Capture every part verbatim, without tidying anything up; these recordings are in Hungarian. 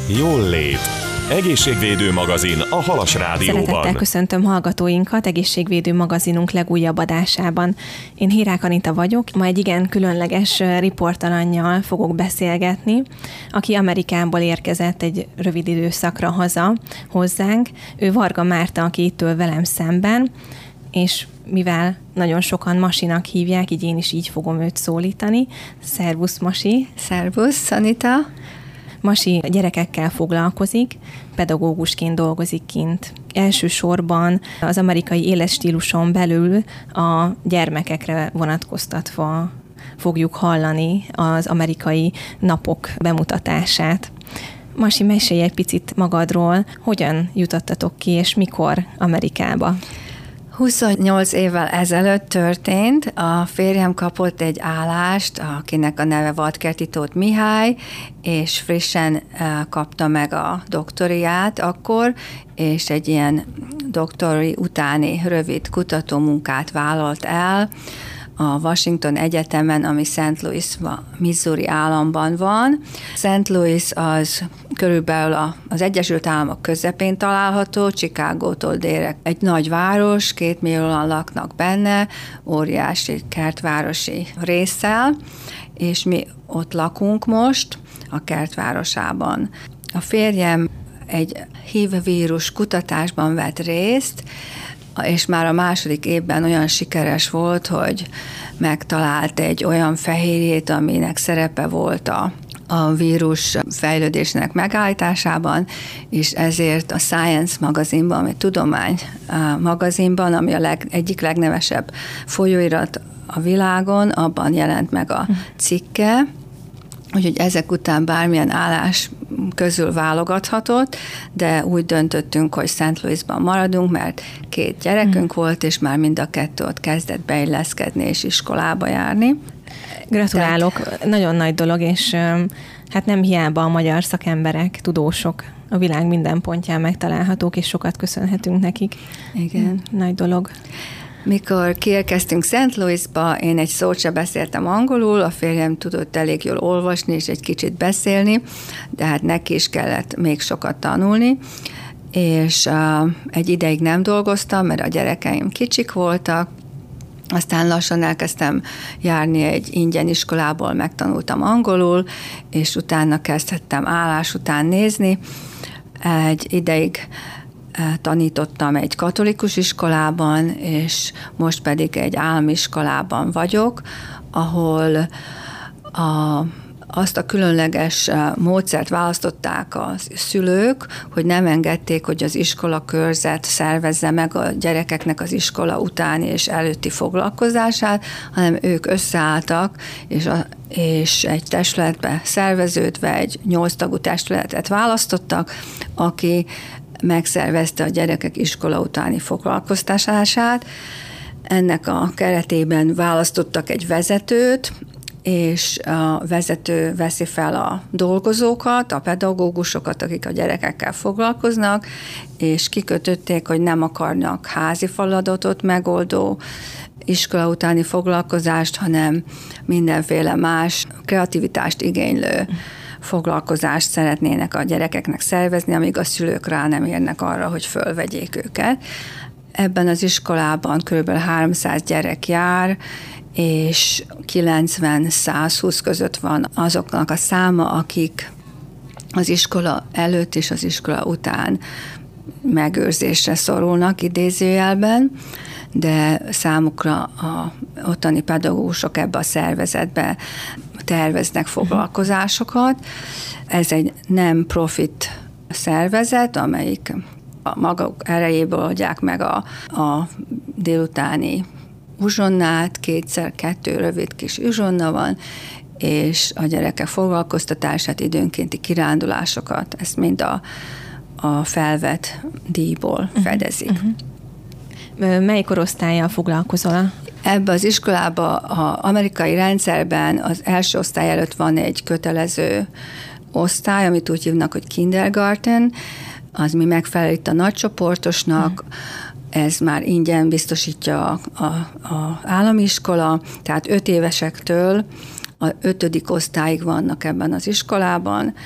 Jól lét. Egészségvédő magazin a Halas Rádióban. Szeretettel köszöntöm hallgatóinkat Egészségvédő magazinunk legújabb adásában. Én Hírák Anita vagyok, ma egy igen különleges riportalannyal fogok beszélgetni, aki Amerikából érkezett egy rövid időszakra haza hozzánk. Ő Varga Márta, aki itt ül velem szemben, és mivel nagyon sokan Masinak hívják, így én is így fogom őt szólítani. Szervusz, Masi! Szervusz, Anita! Masi gyerekekkel foglalkozik, pedagógusként dolgozik kint. Elsősorban az amerikai életstíluson belül a gyermekekre vonatkoztatva fogjuk hallani az amerikai napok bemutatását. Masi, mesélj egy picit magadról, hogyan jutottatok ki, és mikor Amerikába? huszonnyolc évvel ezelőtt történt, a férjem kapott egy állást, akinek a neve Vadkerti Tóth Mihály, és frissen kapta meg a doktoriát akkor, és egy ilyen doktori utáni rövid kutatómunkát vállalt el a Washington Egyetemen, ami Saint Louis, Missouri államban van. Saint Louis az körülbelül az Egyesült Államok közepén található, Chicagótól délre egy nagy város, két millióan laknak benne, óriási kertvárosi résszel, és mi ott lakunk most, a kertvárosában. A férjem egy há i vé-vírus kutatásban vett részt, és már a második évben olyan sikeres volt, hogy megtalált egy olyan fehérjét, aminek szerepe volt a, a vírus fejlődésnek megállításában, és ezért a Science magazinban, ami tudomány magazinban, ami a leg, egyik legnevesebb folyóirat a világon, abban jelent meg a cikke, úgyhogy ezek után bármilyen állás közül válogathatott, de úgy döntöttünk, hogy Saint Louisban maradunk, mert két gyerekünk hmm. volt, és már mind a kettő ott kezdett beilleszkedni és iskolába járni. Gratulálok, Tehát... nagyon nagy dolog, és hát nem hiába a magyar szakemberek, tudósok a világ minden pontján megtalálhatók, és sokat köszönhetünk nekik. Igen. Nagy dolog. Mikor kiérkeztünk Saint Louisba, én egy szót sem beszéltem angolul, a férjem tudott elég jól olvasni és egy kicsit beszélni, de hát neki is kellett még sokat tanulni, és uh, egy ideig nem dolgoztam, mert a gyerekeim kicsik voltak, aztán lassan elkezdtem járni egy ingyen iskolából, megtanultam angolul, és utána kezdhettem állás után nézni. Egy ideig tanítottam egy katolikus iskolában, és most pedig egy állami iskolában vagyok, ahol a, azt a különleges módszert választották a szülők, hogy nem engedték, hogy az iskolakörzet szervezze meg a gyerekeknek az iskola utáni és előtti foglalkozását, hanem ők összeálltak, és, a, és egy testületbe szerveződve egy nyolc tagú testületet választottak, aki megszervezte a gyerekek iskola utáni foglalkoztatását. Ennek a keretében választottak egy vezetőt, és a vezető veszi fel a dolgozókat, a pedagógusokat, akik a gyerekekkel foglalkoznak, és kikötötték, hogy nem akarnak házi feladatot megoldó iskola utáni foglalkozást, hanem mindenféle más kreativitást igénylő foglalkozást szeretnének a gyerekeknek szervezni, amíg a szülők rá nem érnek arra, hogy fölvegyék őket. Ebben az iskolában kb. háromszáz gyerek jár, és kilencven-százhúsz között van azoknak a száma, akik az iskola előtt és az iskola után megőrzésre szorulnak idézőjelben, de számukra a ottani pedagógusok ebbe a szervezetbe terveznek foglalkozásokat. Ez egy nem profit szervezet, amelyik a maguk erejéből adják meg a, a délutáni uzsonnát, kétszer kettő rövid kis uzsonna van, és a gyerekek foglalkoztatását, időnkénti kirándulásokat, ezt mind a, a felvett díjból fedezik. Uh-huh. Uh-huh. Mely korosztállyal foglalkozol? Ebben az iskolában, az amerikai rendszerben az első osztály előtt van egy kötelező osztály, amit úgy hívnak, hogy kindergarten, az mi megfelel itt a nagycsoportosnak, hmm. ez már ingyen biztosítja a, a, a állami iskola, tehát öt évesektől a ötödik osztályig vannak ebben az iskolában,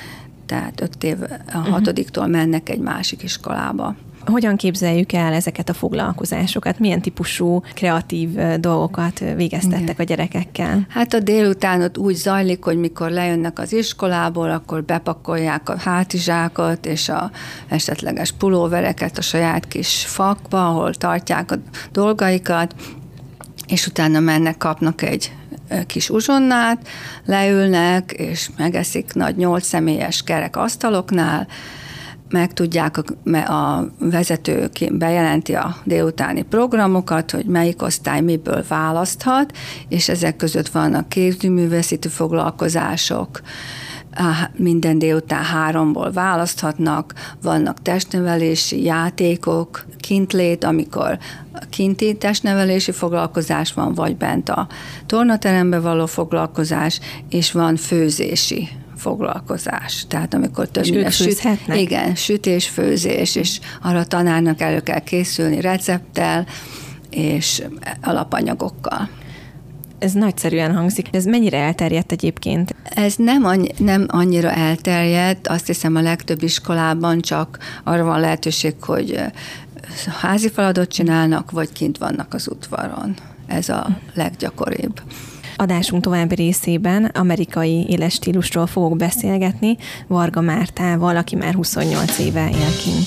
tehát öt év a hatodiktól mennek egy másik iskolába. Hogyan képzeljük el ezeket a foglalkozásokat? Milyen típusú kreatív dolgokat végeztettek Igen. a gyerekekkel? Hát a délután ott úgy zajlik, hogy mikor lejönnek az iskolából, akkor bepakolják a hátizsákot és a esetleges pulóvereket a saját kis fakba, ahol tartják a dolgaikat, és utána mennek, kapnak egy kis uzsonnát, leülnek, és megeszik nagy nyolc személyes kerek asztaloknál, megtudják, a vezető bejelenti a délutáni programokat, hogy melyik osztály miből választhat, és ezek között vannak képzőművészeti foglalkozások, minden délután háromból választhatnak, vannak testnevelési játékok, kintlét, amikor kinti testnevelési foglalkozás van, vagy bent a tornaterembe való foglalkozás, és van főzési foglalkozás. Tehát amikor több minden süt, igen, sütés, főzés, és arra a tanárnak elő kell készülni recepttel és alapanyagokkal. Ez nagyszerűen hangzik. Ez mennyire elterjedt egyébként? Ez nem, annyi, nem annyira elterjedt, azt hiszem a legtöbb iskolában csak arra van lehetőség, hogy házi feladatot csinálnak, vagy kint vannak az udvaron. Ez a leggyakoribb. Adásunk további részében amerikai életstílusról fogok beszélgetni Varga Mártával, aki már huszonnyolc éve él kint.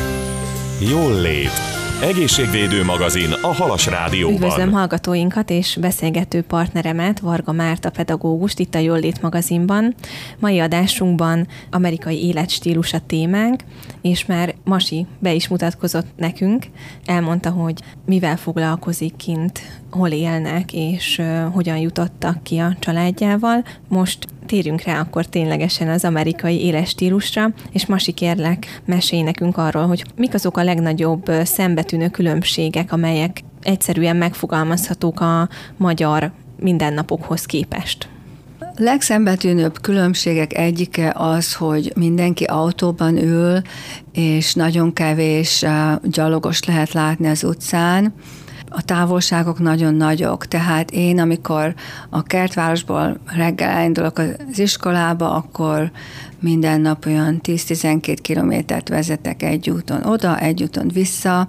Jól lét. Egészségvédő magazin a Halas Rádióban. Üdvözlöm hallgatóinkat és beszélgető partneremet, Varga Márta pedagógust itt a Jól lét magazinban. Mai adásunkban amerikai életstílus a témánk, és már Masi be is mutatkozott nekünk, elmondta, hogy mivel foglalkozik kint, hol élnek, és uh, hogyan jutottak ki a családjával. Most térjünk rá akkor ténylegesen az amerikai életstílusra, és Masi, kérlek, mesélj nekünk arról, hogy mik azok a legnagyobb szembetűnő különbségek, amelyek egyszerűen megfogalmazhatók a magyar mindennapokhoz képest. Legszembetűnőbb különbségek egyike az, hogy mindenki autóban ül, és nagyon kevés gyalogos lehet látni az utcán. A távolságok nagyon nagyok, tehát én, amikor a Kertvárosból reggel elindulok az iskolába, akkor minden nap olyan tíz-tizenkét kilométert vezetek egy úton oda, egy úton vissza,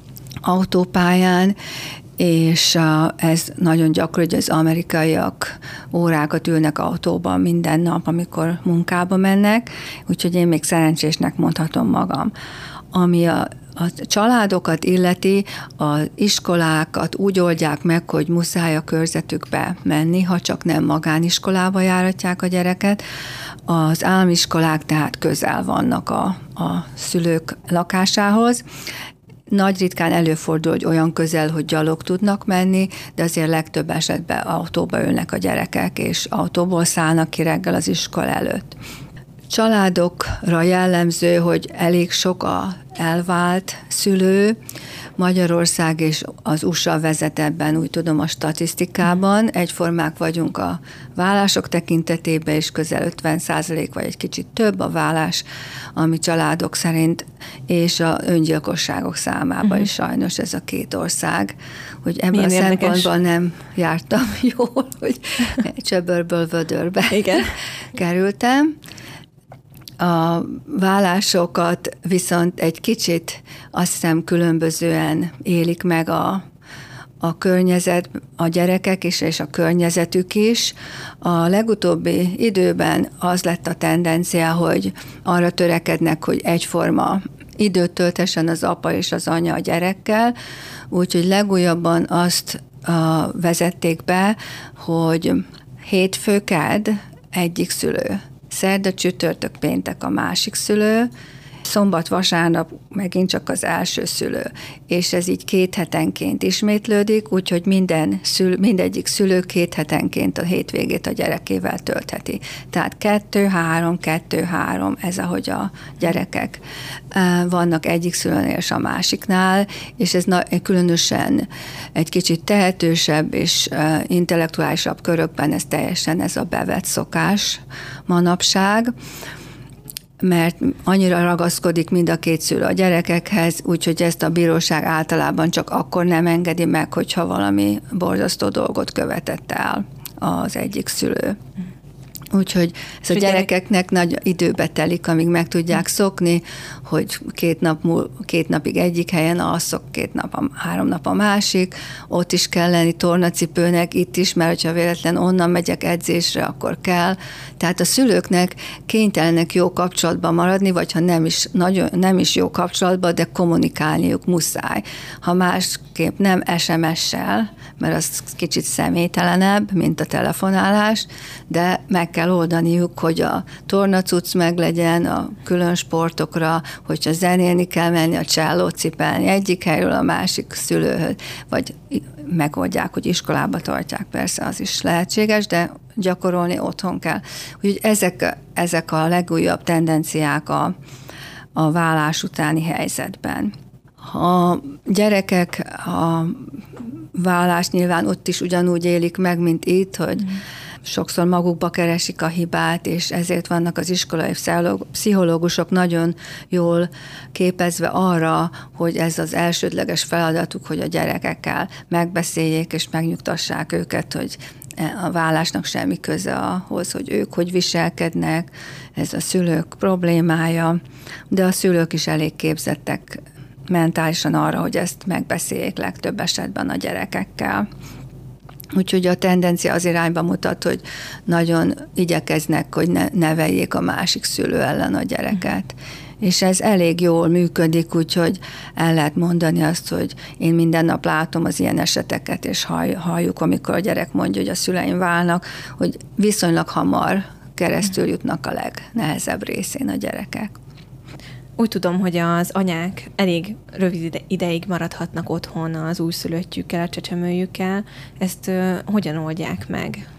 autópályán, és ez nagyon gyakori, hogy az amerikaiak órákat ülnek autóban minden nap, amikor munkába mennek, úgyhogy én még szerencsésnek mondhatom magam. Ami a A családokat illeti, az iskolákat úgy oldják meg, hogy muszáj a körzetükbe menni, ha csak nem magániskolába járatják a gyereket. Az államiskolák tehát közel vannak a, a szülők lakásához. Nagy ritkán előfordul, hogy olyan közel, hogy gyalog tudnak menni, de azért legtöbb esetben autóba ülnek a gyerekek, és autóból szállnak ki reggel az iskola előtt. Családokra jellemző, hogy elég sok a elvált szülő. Magyarország és az u es á vezet ebben, úgy tudom, a statisztikában. Egyformák vagyunk a vállások tekintetében, és közel ötven százalék vagy egy kicsit több a vállás, ami családok szerint, és a öngyilkosságok számában uh-huh. is sajnos ez a két ország. Hogy ebben a szempontból nem jártam jól, hogy csöbörből vödörbe Igen. kerültem. A vállásokat viszont egy kicsit azt hiszem különbözően élik meg a, a környezet, a gyerekek is, és a környezetük is. A legutóbbi időben az lett a tendencia, hogy arra törekednek, hogy egyforma időt töltessen az apa és az anya a gyerekkel, úgyhogy legújabban azt a, vezették be, hogy hétfő, kedd egyik szülő, szerda, csütörtök, péntek a másik szülő, szombat, vasárnap megint csak az első szülő. És ez így két hetenként ismétlődik, úgyhogy minden szül, mindegyik szülő két hetenként a hétvégét a gyerekével töltheti. Tehát kettő, három, kettő, három, ez ahogy a gyerekek vannak egyik szülőnél és a másiknál, és ez különösen egy kicsit tehetősebb és intellektuálisabb körökben ez teljesen ez a bevett szokás manapság, mert annyira ragaszkodik mind a két szülő a gyerekekhez, úgyhogy ezt a bíróság általában csak akkor nem engedi meg, hogyha valami borzasztó dolgot követett el az egyik szülő. Úgyhogy ez a gyerekeknek nagy időbe telik, amíg meg tudják szokni, hogy két, nap múl, két napig egyik helyen alszok, két nap, a, három nap a másik, ott is kell lenni tornacipőnek, itt is, mert hogyha véletlen onnan megyek edzésre, akkor kell. Tehát a szülőknek kénytelenek jó kapcsolatban maradni, vagy ha nem is, nagyon, nem is jó kapcsolatban, de kommunikálniuk muszáj. Ha másképp nem es em es-sel, mert az kicsit személytelenebb, mint a telefonálás, de meg kell oldaniuk, hogy a tornacucc meglegyen a külön sportokra, hogyha zenélni kell menni, a csellót cipelni egyik helyről a másik szülőhöz, vagy megoldják, hogy iskolába tartják, persze az is lehetséges, de gyakorolni otthon kell. Úgyhogy ezek, ezek a legújabb tendenciák a, a válás utáni helyzetben. A gyerekek a válást nyilván ott is ugyanúgy élik meg, mint itt, hogy mm. sokszor magukba keresik a hibát, és ezért vannak az iskolai pszichológusok nagyon jól képezve arra, hogy ez az elsődleges feladatuk, hogy a gyerekekkel megbeszéljék, és megnyugtassák őket, hogy a válásnak semmi köze ahhoz, hogy ők hogy viselkednek, ez a szülők problémája, de a szülők is elég képzettek mentálisan arra, hogy ezt megbeszéljék legtöbb esetben a gyerekekkel. Úgyhogy a tendencia az irányba mutat, hogy nagyon igyekeznek, hogy ne neveljék a másik szülő ellen a gyereket. Mm. És ez elég jól működik, úgyhogy el lehet mondani azt, hogy én minden nap látom az ilyen eseteket, és halljuk, amikor a gyerek mondja, hogy a szüleim válnak, hogy viszonylag hamar keresztül jutnak a legnehezebb részén a gyerekek. Úgy tudom, hogy az anyák elég rövid ideig maradhatnak otthon az újszülöttjükkel, a csecsemőjükkel. Ezt uh, hogyan oldják meg?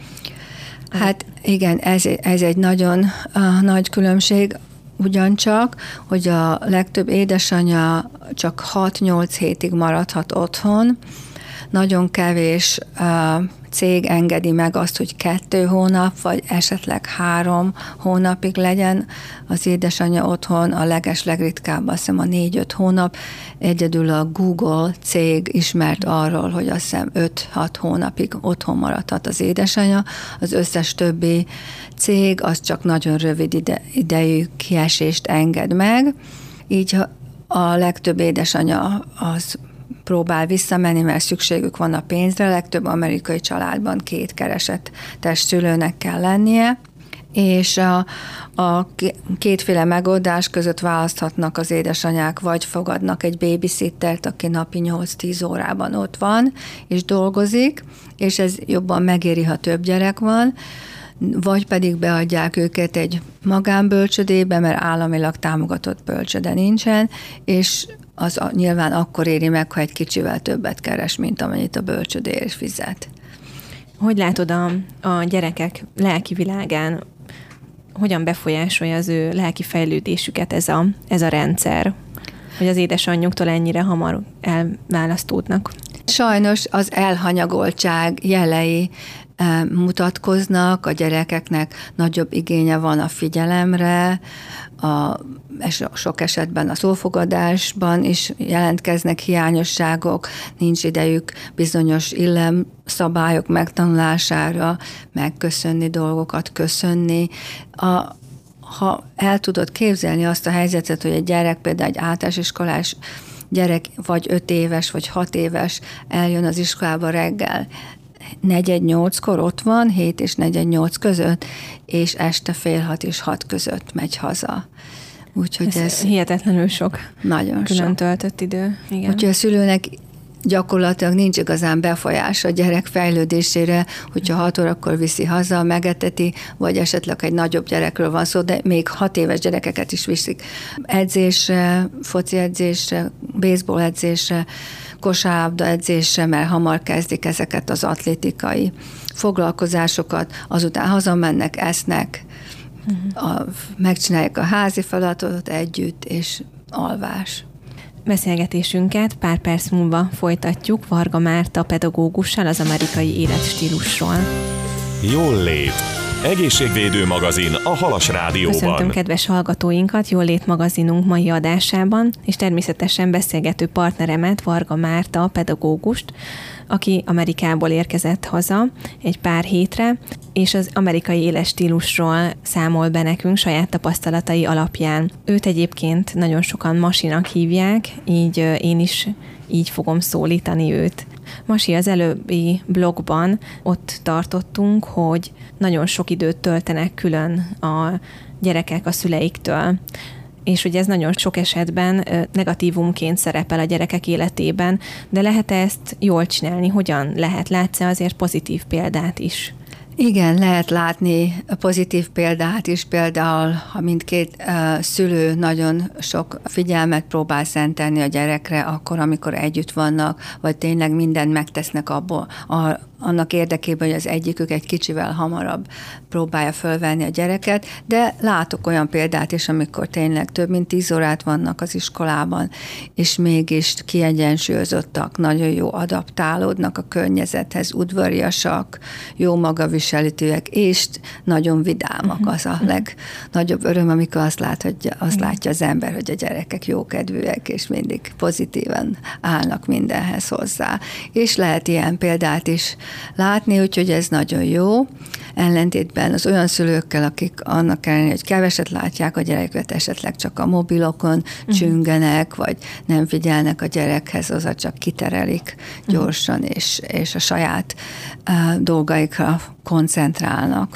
Hát igen, ez, ez egy nagyon uh, nagy különbség, ugyancsak, hogy a legtöbb édesanyja csak hat-nyolc hétig maradhat otthon. Nagyon kevés uh, cég engedi meg azt, hogy kettő hónap, vagy esetleg három hónapig legyen az édesanyja otthon, a leges legritkább azt hiszem a négy-öt hónap. Egyedül a Google cég ismert arról, hogy azt hiszem öt-hat hónapig otthon maradhat az édesanyja, az összes többi cég az csak nagyon rövid ide, idejű kiesést enged meg, így a legtöbb édesanyja az próbál visszamenni, mert szükségük van a pénzre, legtöbb amerikai családban két keresetes szülőnek kell lennie, és a, a kétféle megoldás között választhatnak az édesanyák, vagy fogadnak egy babysittert, aki napi nyolc-tíz órában ott van, és dolgozik, és ez jobban megéri, ha több gyerek van, vagy pedig beadják őket egy magánbölcsödébe, mert államilag támogatott bölcsöde nincsen, és az nyilván akkor éri meg, ha egy kicsivel többet keres, mint amennyit a bölcsödéért fizet. Hogy látod a, a gyerekek lelki világán, hogyan befolyásolja az ő lelki fejlődésüket ez a, ez a rendszer, hogy az édesanyjuktól ennyire hamar elválasztódnak? Sajnos az elhanyagoltság jelei mutatkoznak, a gyerekeknek nagyobb igénye van a figyelemre, a, sok esetben a szófogadásban is jelentkeznek hiányosságok, nincs idejük bizonyos illemszabályok megtanulására, megköszönni dolgokat, köszönni. A, ha el tudod képzelni azt a helyzetet, hogy egy gyerek, például egy általános iskolás gyerek, vagy öt éves, vagy hat éves eljön az iskolába reggel, negyed nyolckor ott van, hét és negyed nyolc között, és este fél hat és hat között megy haza. Úgyhogy ez, ez hihetetlenül sok. Nagyon külön sok. töltött idő. Igen. Úgyhogy a szülőnek gyakorlatilag nincs igazán befolyása a gyerek fejlődésére, hogyha hat órakor viszi haza, megeteti, vagy esetleg egy nagyobb gyerekről van szó, de még hat éves gyerekeket is viszik edzésre, foci edzésre, baseball edzésre, kosárlabda edzésre, mert hamar kezdik ezeket az atlétikai foglalkozásokat, azután hazamennek, esznek, uh-huh. a, megcsinálják a házi feladatot együtt, és alvás. Beszélgetésünket pár perc múlva folytatjuk Varga Márta pedagógussal az amerikai életstílusról. Jól lét. Egészségvédő magazin a Halas Rádióban. Köszöntöm kedves hallgatóinkat Jólét magazinunk mai adásában, és természetesen beszélgető partneremet, Varga Márta pedagógust, aki Amerikából érkezett haza egy pár hétre, és az amerikai életstílusról számol be nekünk saját tapasztalatai alapján. Őt egyébként nagyon sokan Masinak hívják, így én is így fogom szólítani őt. Masi, az előbbi blogban ott tartottunk, hogy nagyon sok időt töltenek külön a gyerekek a szüleiktől, és hogy ez nagyon sok esetben negatívumként szerepel a gyerekek életében, de lehet ezt jól csinálni? Hogyan lehet? Látsz-e azért pozitív példát is? Igen, lehet látni pozitív példát is, például, ha mindkét uh, szülő nagyon sok figyelmet próbál szentelni a gyerekre, akkor, amikor együtt vannak, vagy tényleg mindent megtesznek abból, a, annak érdekében, hogy az egyikük egy kicsivel hamarabb próbálja fölvenni a gyereket, de látok olyan példát is, amikor tényleg több mint tíz órát vannak az iskolában, és mégis kiegyensúlyozottak, nagyon jó adaptálódnak a környezethez, udvariasak, jó magaviselítőek, és nagyon vidámak. Az a legnagyobb öröm, amikor azt, lát, hogy azt látja az ember, hogy a gyerekek jókedvűek, és mindig pozitívan állnak mindenhez hozzá. És lehet ilyen példát is látni, úgyhogy ez nagyon jó. Ellentétben az olyan szülőkkel, akik annak ellenére, hogy keveset látják a gyereket, esetleg csak a mobilokon uh-huh. csüngenek, vagy nem figyelnek a gyerekhez, az csak kiterelik gyorsan, uh-huh. és, és a saját uh, dolgaikra koncentrálnak.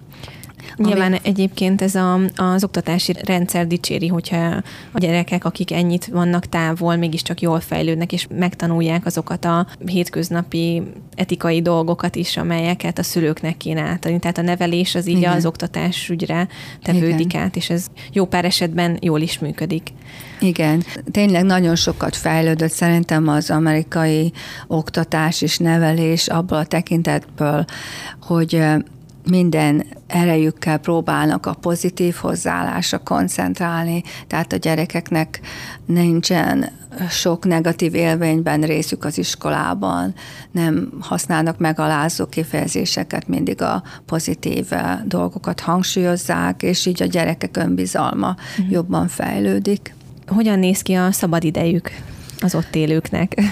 Nyilván Ami... egyébként ez a, az oktatási rendszer dicséri, hogyha a gyerekek, akik ennyit vannak távol, mégiscsak jól fejlődnek, és megtanulják azokat a hétköznapi etikai dolgokat is, amelyeket a szülőknek kéne átadni. Tehát a nevelés az így Igen. az oktatás ügyre tevődik Igen. át, és ez jó pár esetben jól is működik. Igen, tényleg nagyon sokat fejlődött szerintem az amerikai oktatás és nevelés abból a tekintetből, hogy minden erejükkel próbálnak a pozitív hozzáállásra koncentrálni, tehát a gyerekeknek nincsen sok negatív élményben részük az iskolában, nem használnak megalázó kifejezéseket, mindig a pozitív dolgokat hangsúlyozzák, és így a gyerekek önbizalma mm. jobban fejlődik. Hogyan néz ki a szabadidejük az ott élőknek?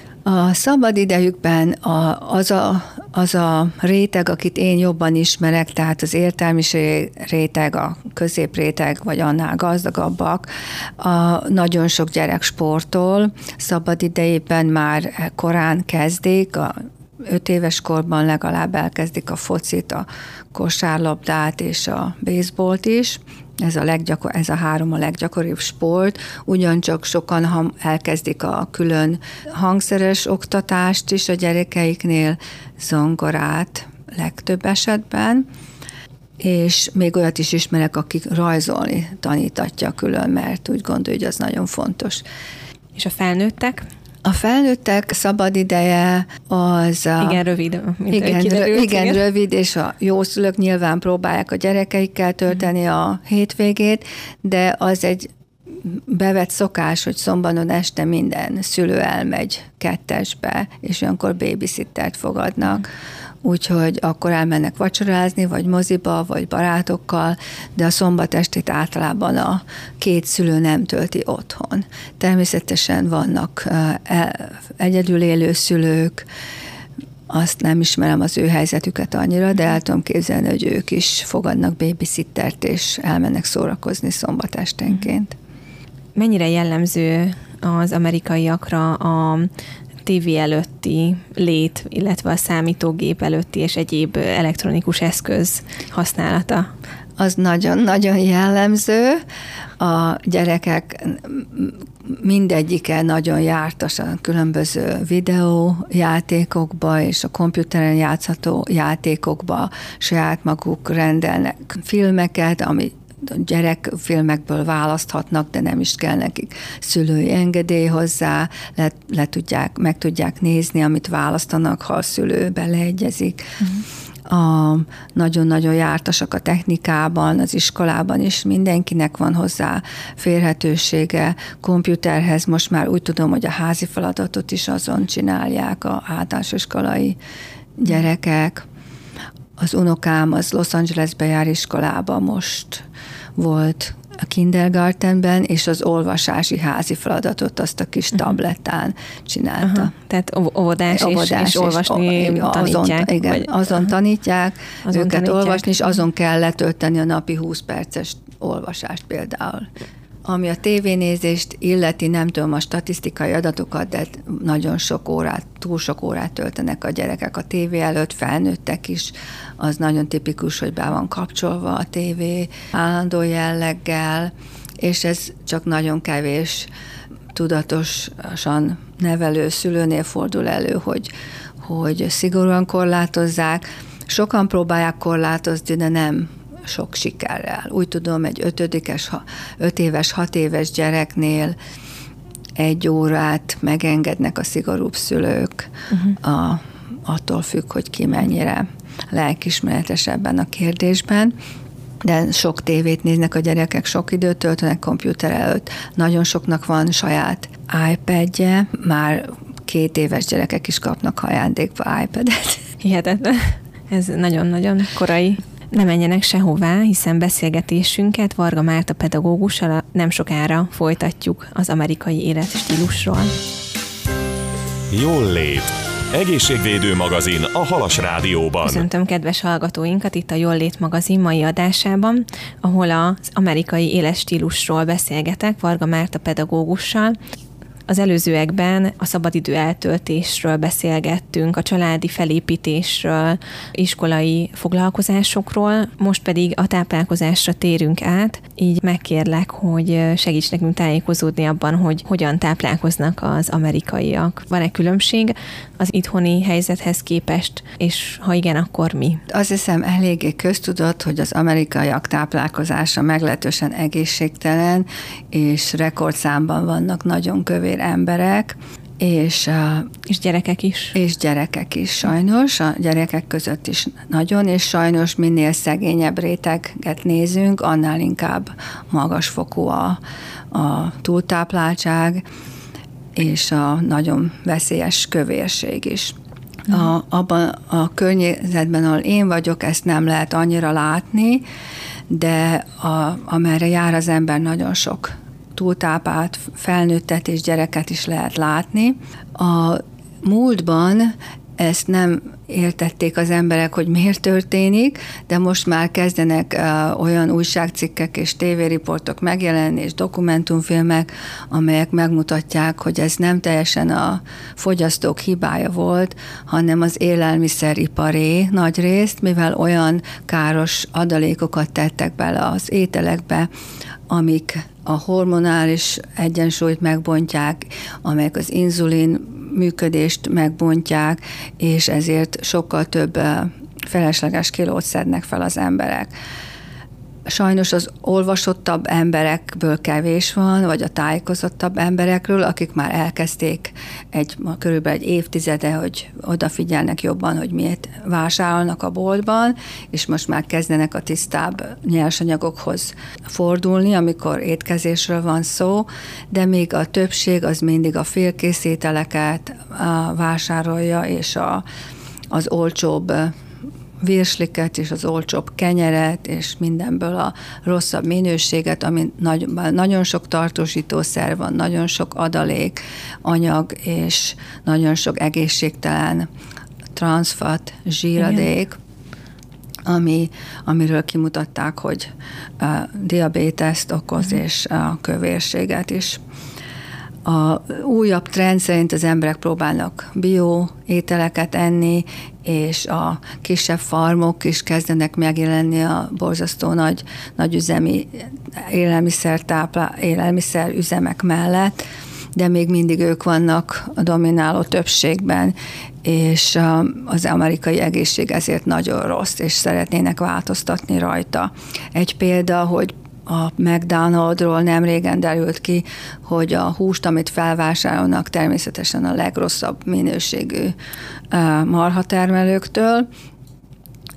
A szabadidejükben a, az, a, az a réteg, akit én jobban ismerek, tehát az értelmiség réteg, a középréteg, vagy annál gazdagabbak, a nagyon sok gyerek sportol, szabadidejében már korán kezdik, a öt éves korban legalább elkezdik a focit, a kosárlabdát és a baseballt is. Ez a, leggyakor, ez a három a leggyakoribb sport, ugyancsak sokan elkezdik a külön hangszeres oktatást is a gyerekeiknél, zongorát legtöbb esetben, és még olyat is ismerek, akik rajzolni tanítatja külön, mert úgy gondolja, hogy az nagyon fontos. És a felnőttek? A felnőttek szabadideje az... A, igen, rövid. Igen, kiderült, igen, igen, rövid, és a jó szülők nyilván próbálják a gyerekeikkel tölteni a hétvégét, de az egy bevett szokás, hogy szombaton este minden szülő elmegy kettesbe, és olyankor babysittert fogadnak. Úgyhogy akkor elmennek vacsorázni, vagy moziba, vagy barátokkal, de a szombat estét általában a két szülő nem tölti otthon. Természetesen vannak egyedül élő szülők, azt nem ismerem az ő helyzetüket annyira, de el tudom képzelni, hogy ők is fogadnak babysittert, és elmennek szórakozni szombat esténként. Mennyire jellemző az amerikaiakra a tévé előtti lét, illetve a számítógép előtti és egyéb elektronikus eszköz használata? Az nagyon-nagyon jellemző. A gyerekek mindegyike nagyon jártas a különböző videójátékokba és a komputeren játszható játékokba saját maguk rendelnek filmeket, ami gyerekfilmekből választhatnak, de nem is kell nekik szülői engedély hozzá, le, le tudják, meg tudják nézni, amit választanak, ha a szülő beleegyezik. Uh-huh. A, nagyon-nagyon jártasak a technikában, az iskolában is mindenkinek van hozzá férhetősége komputerhez. Most már úgy tudom, hogy a házi feladatot is azon csinálják a általános iskolai gyerekek. Az unokám az Los Angelesbe jár iskolába, most volt a kindergartenben, és az olvasási házi feladatot azt a kis tablettán csinálta. Aha, tehát óvodás, óvodás és, és olvasni és, tanítják. Azon, igen, vagy, azon aha. tanítják azon őket tanítják. olvasni, és azon kell letölteni a napi húsz perces olvasást például. Ami a tévénézést illeti, nem tudom a statisztikai adatokat, de nagyon sok órát, túl sok órát töltenek a gyerekek a tévé előtt, felnőttek is. Az nagyon tipikus, hogy be van kapcsolva a tévé állandó jelleggel, és ez csak nagyon kevés tudatosan nevelő szülőnél fordul elő, hogy, hogy szigorúan korlátozzák. Sokan próbálják korlátozni, de nem sok sikerrel. Úgy tudom, egy ötödikes, öt éves, hat éves gyereknél egy órát megengednek a szigorúbb szülők, uh-huh. a, attól függ, hogy ki mennyire lelkismeretes ebben a kérdésben. De sok tévét néznek a gyerekek, sok időt töltenek komputer előtt. Nagyon soknak van saját iPadje, már két éves gyerekek is kapnak ajándékba iPadet. Hihetetlen. Ez nagyon-nagyon korai. Ne menjenek sehová, hiszen beszélgetésünket Varga Márta pedagógussal nem sokára folytatjuk az amerikai életstílusról. Jól lét. Egészségvédő magazin a Halas Rádióban. Köszöntöm kedves hallgatóinkat itt a Jól lét magazin mai adásában, ahol az amerikai életstílusról beszélgetek Varga Márta pedagógussal. Az előzőekben a szabadidő eltöltésről beszélgettünk, a családi felépítésről, iskolai foglalkozásokról, most pedig a táplálkozásra térünk át, így megkérlek, hogy segíts nekünk tájékozódni abban, hogy hogyan táplálkoznak az amerikaiak. Van-e különbség az itthoni helyzethez képest, és ha igen, akkor mi? Azt hiszem eléggé köztudott, hogy az amerikaiak táplálkozása meglehetősen egészségtelen, és rekordszámban vannak nagyon kövér emberek, és, és gyerekek is. És gyerekek is sajnos, a gyerekek között is nagyon, és sajnos minél szegényebb réteget nézünk, annál inkább magasfokú a, a túltápláltság, és a nagyon veszélyes kövérség is. A, abban a környezetben, ahol én vagyok, ezt nem lehet annyira látni, de a, amerre jár az ember, nagyon sok túltápált felnőttet és gyereket is lehet látni. A múltban ezt nem értették az emberek, hogy miért történik, de most már kezdenek uh, olyan újságcikkek és tévériportok megjelenni, és dokumentumfilmek, amelyek megmutatják, hogy ez nem teljesen a fogyasztók hibája volt, hanem az élelmiszeriparé nagy részt, mivel olyan káros adalékokat tettek bele az ételekbe, amik a hormonális egyensúlyt megbontják, amelyek az inzulin működést megbontják, és ezért sokkal több felesleges kilót szednek fel az emberek. Sajnos az olvasottabb emberekből kevés van, vagy a tájékozottabb emberekről, akik már elkezdték egy, körülbelül egy évtizede, hogy odafigyelnek jobban, hogy miért vásárolnak a boltban, és most már kezdenek a tisztább nyersanyagokhoz fordulni, amikor étkezésről van szó, de még a többség az mindig a félkész ételeket vásárolja, és a, az olcsóbb virsliket és az olcsóbb kenyeret, és mindenből a rosszabb minőséget, ami nagy, nagyon sok tartósítószer van, nagyon sok adalék, anyag, és nagyon sok egészségtelen transzfat, zsíradék, ami, amiről kimutatták, hogy a diabéteszt okoz, uh-huh. és a kövérséget is. A újabb trend szerint az emberek próbálnak bio ételeket enni, és a kisebb farmok is kezdenek megjelenni a borzasztó nagy, nagy üzemi élelmiszertáplá, élelmiszerüzemek mellett, de még mindig ők vannak a domináló többségben, és az amerikai egészség ezért nagyon rossz, és szeretnének változtatni rajta. Egy példa, hogy a McDonald'ról nem régen derült ki, hogy a húst, amit felvásárolnak, természetesen a legrosszabb minőségű marhatermelőktől,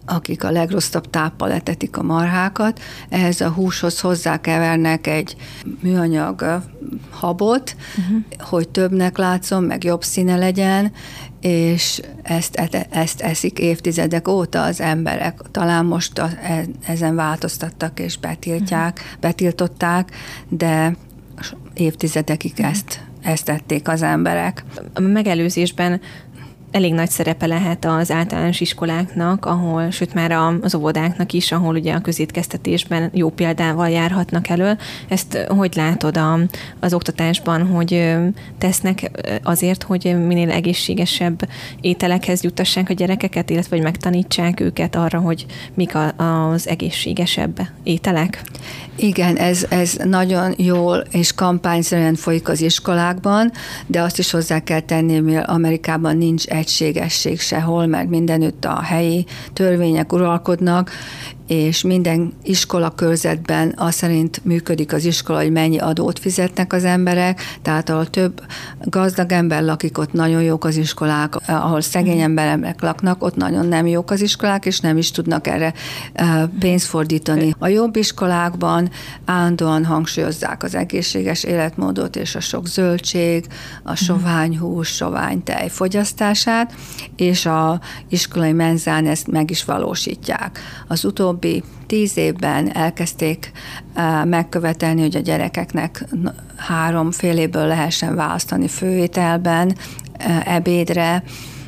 akik a legrosszabb táppal etetik a marhákat. Ehhez a húshoz hozzákevernek egy műanyag habot, uh-huh. hogy többnek látszom, meg jobb színe legyen, és ezt, ezt eszik évtizedek óta az emberek. Talán most a, ezen változtattak és betiltják, uh-huh. betiltották, de évtizedekig uh-huh. ezt, ezt tették az emberek. A megelőzésben elég nagy szerepe lehet az általános iskoláknak, ahol, sőt már az óvodáknak is, ahol ugye a közétkeztetésben jó példával járhatnak elő. Ezt hogy látod a, az oktatásban, hogy tesznek azért, hogy minél egészségesebb ételekhez juttassák a gyerekeket, illetve hogy megtanítsák őket arra, hogy mik a, az egészségesebb ételek? Igen, ez, ez nagyon jól és kampányszerűen folyik az iskolákban, de azt is hozzá kell tenni, mivel Amerikában nincs egységesség sehol, mert mindenütt a helyi törvények uralkodnak, és minden iskola körzetben az szerint működik az iskola, hogy mennyi adót fizetnek az emberek, tehát ahol több gazdag ember lakik, ott nagyon jók az iskolák, ahol szegény emberek laknak, ott nagyon nem jók az iskolák, és nem is tudnak erre pénzt fordítani. A jobb iskolákban állandóan hangsúlyozzák az egészséges életmódot és a sok zöldség, a sovány hús, sovány tej fogyasztását, és a iskolai menzán ezt meg is valósítják. Az utóbbi tíz évben elkezdték megkövetelni, hogy a gyerekeknek három féléből lehessen választani főételben, ebédre,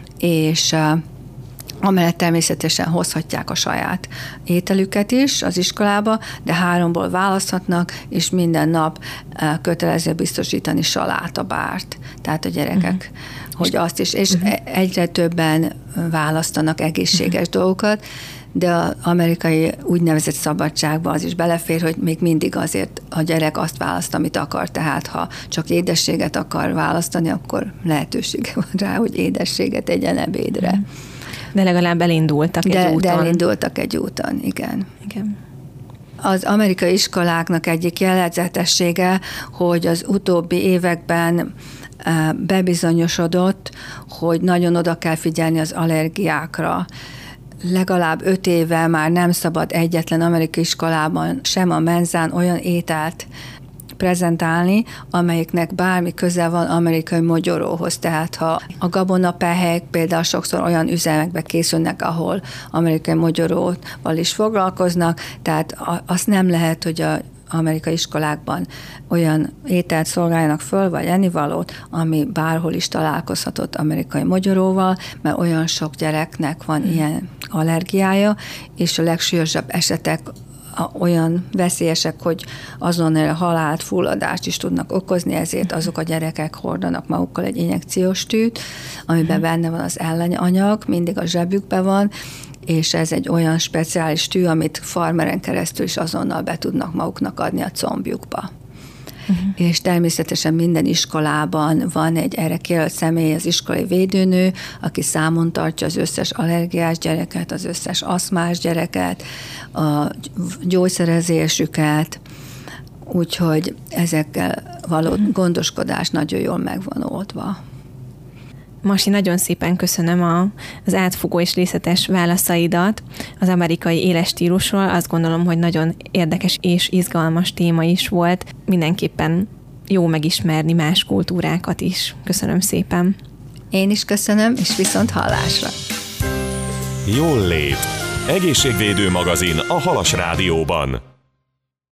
és amellett természetesen hozhatják a saját ételüket is az iskolába, de háromból választhatnak, és minden nap kötelező biztosítani salátabárt. Tehát a gyerekek, uh-huh. hogy azt is, és uh-huh. egyre többen választanak egészséges uh-huh. dolgokat, de az amerikai úgynevezett szabadságban az is belefér, hogy még mindig azért a gyerek azt választ, amit akar, tehát ha csak édességet akar választani, akkor lehetősége van rá, hogy édességet egyen ebédre. De legalább elindultak egy de, úton. De elindultak egy úton, igen. Igen. Az amerikai iskoláknak egyik jellegzetessége, hogy az utóbbi években bebizonyosodott, hogy nagyon oda kell figyelni az allergiákra. Legalább öt éve már nem szabad egyetlen amerikai iskolában, sem a menzán olyan ételt prezentálni, amelyiknek bármi köze van amerikai mogyoróhoz. Tehát ha a gabonapehelyek például sokszor olyan üzemekbe készülnek, ahol amerikai mogyoróval is foglalkoznak, tehát azt nem lehet, hogy a amerikai iskolákban olyan ételt szolgáljanak föl, vagy ennivalót, ami bárhol is találkozhatott amerikai mogyoróval, mert olyan sok gyereknek van hmm. ilyen allergiája, és a legsúlyosabb esetek olyan veszélyesek, hogy azonnal halált, fulladást is tudnak okozni, ezért azok a gyerekek hordanak magukkal egy injekciós tűt, amiben benne van az ellenanyag, mindig a zsebükben van, és ez egy olyan speciális tű, amit farmeren keresztül is azonnal be tudnak maguknak adni a combjukba. Uh-huh. És természetesen minden iskolában van egy erre kijelölt személy, az iskolai védőnő, aki számon tartja az összes allergiás gyereket, az összes aszmás gyereket, a gyógyszerezésüket, úgyhogy ezekkel való uh-huh. gondoskodás nagyon jól meg van oldva. Masi, nagyon szépen köszönöm a, az átfogó és részletes válaszaidat az amerikai éles stílusról. Azt gondolom, hogy nagyon érdekes és izgalmas téma is volt. Mindenképpen jó megismerni más kultúrákat is. Köszönöm szépen. Én is köszönöm, és viszont hallásra. Jól lét. Egészségvédő magazin a Halas Rádióban.